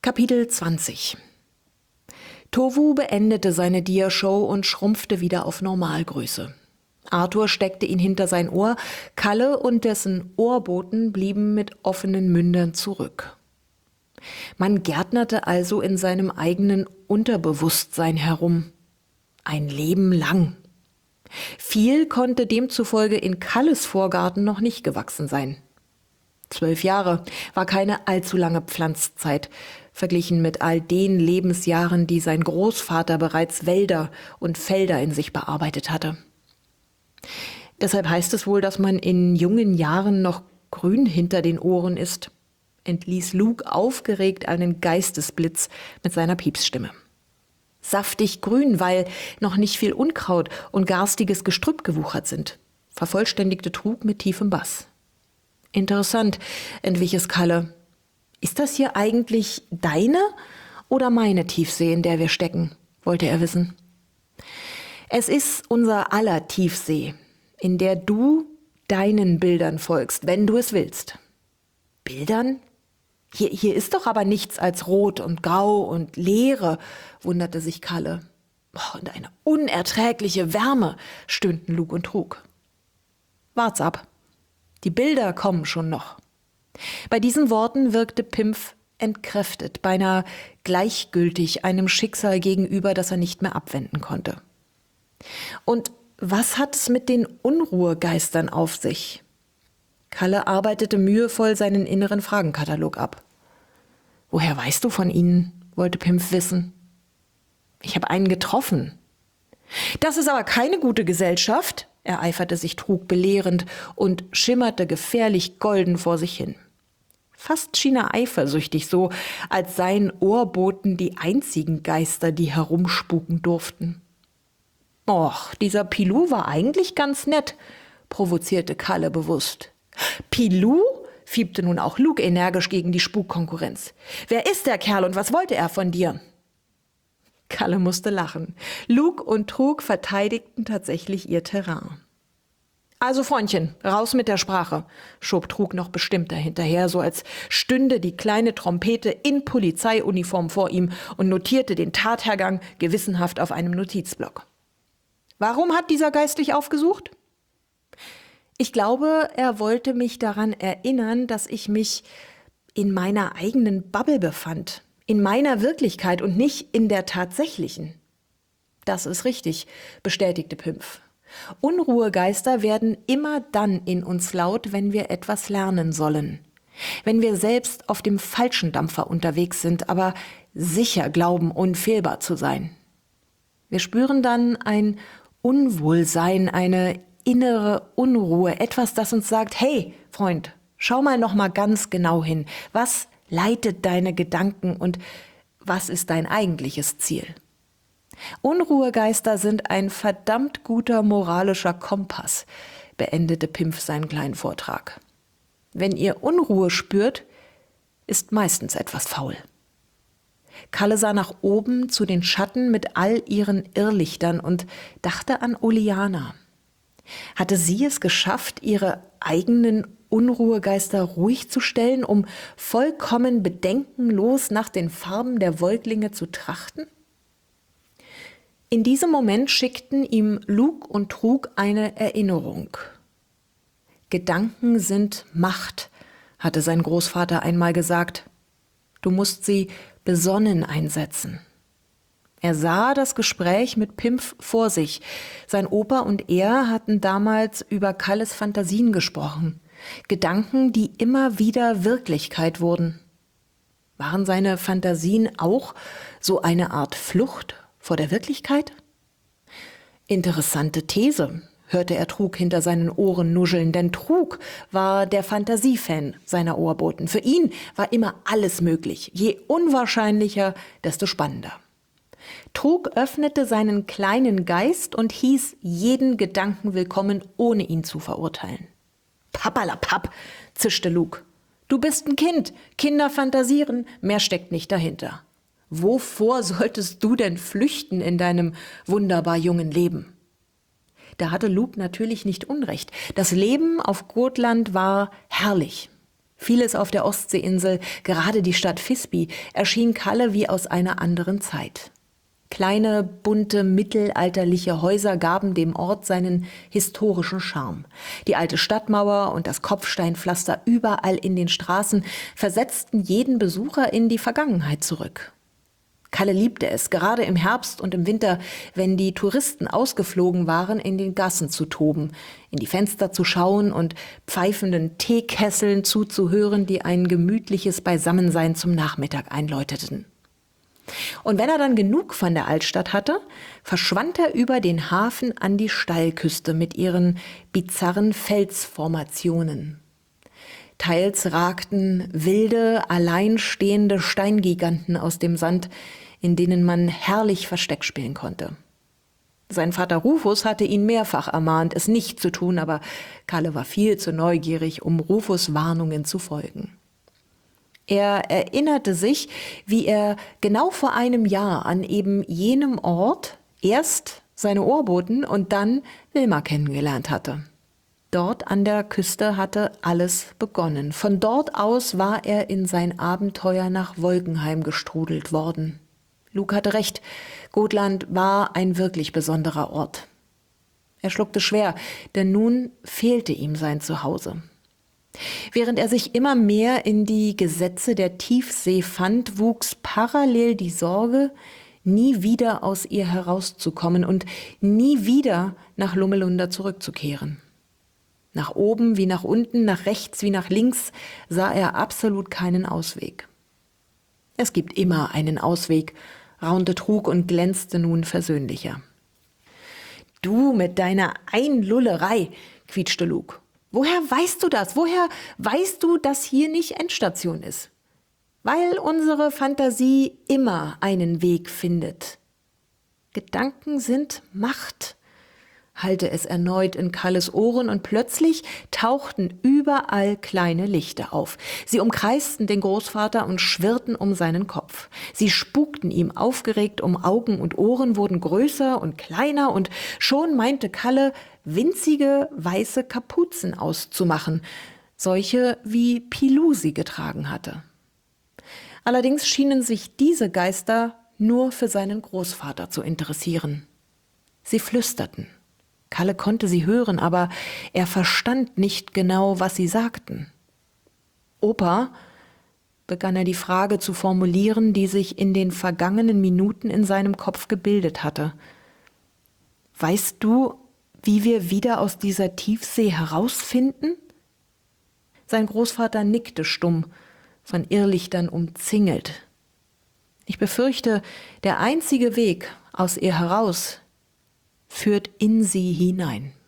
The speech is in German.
Kapitel 20. Tovu beendete seine Diashow und schrumpfte wieder auf Normalgröße. Arthur steckte ihn hinter sein Ohr, Kalle und dessen Ohrboten blieben mit offenen Mündern zurück. Man gärtnerte also in seinem eigenen Unterbewusstsein herum. Ein Leben lang. Viel konnte demzufolge in Kalles Vorgarten noch nicht gewachsen sein. 12 Jahre war keine allzu lange Pflanzzeit, verglichen mit all den Lebensjahren, die sein Großvater bereits Wälder und Felder in sich bearbeitet hatte. Deshalb heißt es wohl, dass man in jungen Jahren noch grün hinter den Ohren ist, entließ Luke aufgeregt einen Geistesblitz mit seiner Piepsstimme. Saftig grün, weil noch nicht viel Unkraut und garstiges Gestrüpp gewuchert sind, vervollständigte Trug mit tiefem Bass. Interessant, entwich es Kalle. Ist das hier eigentlich deine oder meine Tiefsee, in der wir stecken, wollte er wissen. Es ist unser aller Tiefsee, in der du deinen Bildern folgst, wenn du es willst. Bildern? Hier ist doch aber nichts als Rot und Grau und Leere, wunderte sich Kalle. Und eine unerträgliche Wärme, stöhnten Luke und Trug. Wart's ab. Die Bilder kommen schon noch. Bei diesen Worten wirkte Pimpf entkräftet, beinahe gleichgültig einem Schicksal gegenüber, das er nicht mehr abwenden konnte. Und was hat es mit den Unruhegeistern auf sich? Kalle arbeitete mühevoll seinen inneren Fragenkatalog ab. Woher weißt du von ihnen? Wollte Pimpf wissen. Ich habe einen getroffen. Das ist aber keine gute Gesellschaft, ereiferte sich Trug belehrend und schimmerte gefährlich golden vor sich hin. Fast schien er eifersüchtig, so als seien Ohrboten die einzigen Geister, die herumspuken durften. Och, dieser Pilou war eigentlich ganz nett, provozierte Kalle bewusst. Pilou? Fiebte nun auch Luke energisch gegen die Spukkonkurrenz. Wer ist der Kerl und was wollte er von dir? Kalle musste lachen. Luke und Trug verteidigten tatsächlich ihr Terrain. Also Freundchen, raus mit der Sprache, schob Trug noch bestimmter hinterher, so als stünde die kleine Trompete in Polizeiuniform vor ihm und notierte den Tathergang gewissenhaft auf einem Notizblock. Warum hat dieser Geist dich aufgesucht? Ich glaube, er wollte mich daran erinnern, dass ich mich in meiner eigenen Bubble befand, in meiner Wirklichkeit und nicht in der tatsächlichen. Das ist richtig, bestätigte Pimpf. Unruhegeister werden immer dann in uns laut, wenn wir etwas lernen sollen. Wenn wir selbst auf dem falschen Dampfer unterwegs sind, aber sicher glauben, unfehlbar zu sein. Wir spüren dann ein Unwohlsein, eine innere Unruhe, etwas, das uns sagt, hey, Freund, schau mal noch mal ganz genau hin. Was leitet deine Gedanken und was ist dein eigentliches Ziel? Unruhegeister sind ein verdammt guter moralischer Kompass, beendete Pimpf seinen kleinen Vortrag. Wenn ihr Unruhe spürt, ist meistens etwas faul. Kalle sah nach oben zu den Schatten mit all ihren Irrlichtern und dachte an Oleana. Hatte sie es geschafft, ihre eigenen Unruhegeister ruhig zu stellen, um vollkommen bedenkenlos nach den Farben der Wollklinge zu trachten? In diesem Moment schickten ihm Luke und Trug eine Erinnerung. Gedanken sind Macht, hatte sein Großvater einmal gesagt. Du musst sie besonnen einsetzen. Er sah das Gespräch mit Pimpf vor sich. Sein Opa und er hatten damals über Kalles Fantasien gesprochen. Gedanken, die immer wieder Wirklichkeit wurden. Waren seine Fantasien auch so eine Art Flucht vor der Wirklichkeit? Interessante These, hörte er Trug hinter seinen Ohren nuscheln, denn Trug war der Fantasiefan seiner Ohrboten. Für ihn war immer alles möglich. Je unwahrscheinlicher, desto spannender. Trug öffnete seinen kleinen Geist und hieß jeden Gedanken willkommen, ohne ihn zu verurteilen. Pappalapapp, zischte Luke. Du bist ein Kind, Kinder fantasieren, mehr steckt nicht dahinter. Wovor solltest du denn flüchten in deinem wunderbar jungen Leben? Da hatte Luke natürlich nicht Unrecht. Das Leben auf Gotland war herrlich. Vieles auf der Ostseeinsel, gerade die Stadt Visby, erschien Kalle wie aus einer anderen Zeit. Kleine, bunte, mittelalterliche Häuser gaben dem Ort seinen historischen Charme. Die alte Stadtmauer und das Kopfsteinpflaster überall in den Straßen versetzten jeden Besucher in die Vergangenheit zurück. Kalle liebte es, gerade im Herbst und im Winter, wenn die Touristen ausgeflogen waren, in den Gassen zu toben, in die Fenster zu schauen und pfeifenden Teekesseln zuzuhören, die ein gemütliches Beisammensein zum Nachmittag einläuteten. Und wenn er dann genug von der Altstadt hatte, verschwand er über den Hafen an die Steilküste mit ihren bizarren Felsformationen. Teils ragten wilde, alleinstehende Steingiganten aus dem Sand, in denen man herrlich Versteck spielen konnte. Sein Vater Rufus hatte ihn mehrfach ermahnt, es nicht zu tun, aber Kalle war viel zu neugierig, um Rufus' Warnungen zu folgen. Er erinnerte sich, wie er genau vor einem Jahr an eben jenem Ort erst seine Ohrboten und dann Wilma kennengelernt hatte. Dort an der Küste hatte alles begonnen. Von dort aus war er in sein Abenteuer nach Wolkenheim gestrudelt worden. Luke hatte recht, Gotland war ein wirklich besonderer Ort. Er schluckte schwer, denn nun fehlte ihm sein Zuhause. Während er sich immer mehr in die Gesetze der Tiefsee fand, wuchs parallel die Sorge, nie wieder aus ihr herauszukommen und nie wieder nach Lummelunda zurückzukehren. Nach oben wie nach unten, nach rechts wie nach links sah er absolut keinen Ausweg. Es gibt immer einen Ausweg, raunte Trug und glänzte nun versöhnlicher. Du mit deiner Einlullerei, quietschte Luke. Woher weißt du das? Woher weißt du, dass hier nicht Endstation ist? Weil unsere Fantasie immer einen Weg findet. Gedanken sind Macht, hallte es erneut in Kalles Ohren und plötzlich tauchten überall kleine Lichter auf. Sie umkreisten den Großvater und schwirrten um seinen Kopf. Sie spukten ihm aufgeregt um Augen und Ohren, wurden größer und kleiner und schon meinte Kalle, winzige weiße Kapuzen auszumachen, solche wie Pilou sie getragen hatte. Allerdings schienen sich diese Geister nur für seinen Großvater zu interessieren. Sie flüsterten. Kalle konnte sie hören, aber er verstand nicht genau, was sie sagten. »Opa«, begann er die Frage zu formulieren, die sich in den vergangenen Minuten in seinem Kopf gebildet hatte. »Weißt du, wie wir wieder aus dieser Tiefsee herausfinden?« Sein Großvater nickte stumm, von Irrlichtern umzingelt. »Ich befürchte, der einzige Weg aus ihr heraus führt in sie hinein.«